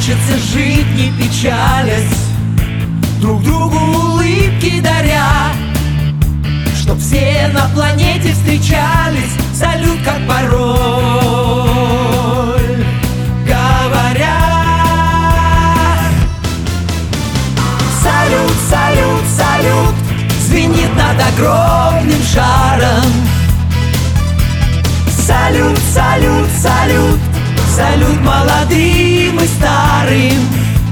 Учатся жить, не печалясь, друг другу улыбки даря, чтоб все на планете встречались. Салют, как пароль говорят. Салют, салют, салют звенит над огромным шаром. Салют, салют, салют, салют молодым и старым.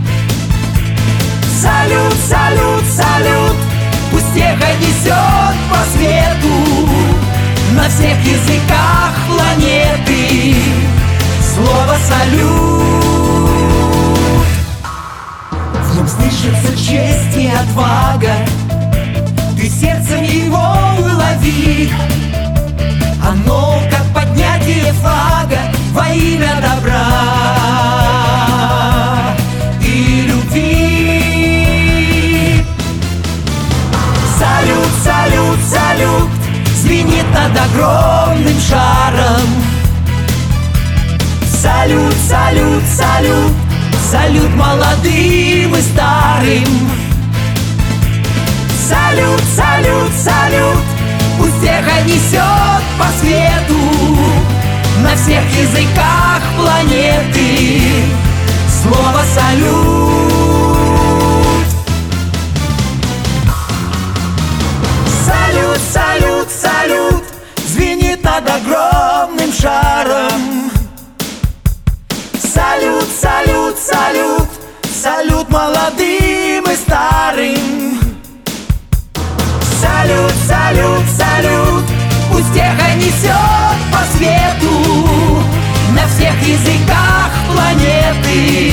Салют, салют, салют, пусть эхо несет по свету на всех языках планеты слово салют. В нем слышится честь и отвага, ты сердцем его улови. Оно как поднятие флага во имя добра и любви. Салют, салют, салют звенит над огромным шаром. Салют, салют, салют, салют молодым и старым. Салют, салют, салют, пусть эхо несет по свету на всех языках планеты слово салют. Салют, салют, салют звенит над огромным шаром. Салют, салют, салют, салют молодым и старым. Салют, салют, салют, пусть эхо несет по свету на всех языках планеты